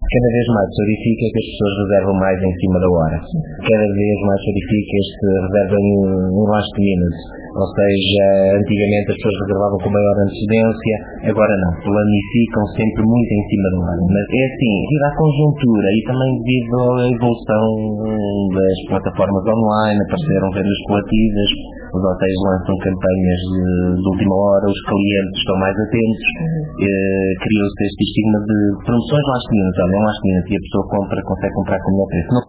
Cada vez mais se verifica que as pessoas reservam mais em cima da hora. Cada vez mais se verifica que reservam um last minute. Ou seja, antigamente as pessoas reservavam com maior antecedência, agora não. Planificam sempre muito em cima da hora. Mas é assim, devido à conjuntura e também devido à evolução das plataformas online, apareceram vendas coletivas, os hotéis lançam campanhas de última hora, os clientes estão mais atentos, criou-se este estigma de promoções last minute, olha, last minute, e a pessoa consegue comprar com o melhor preço.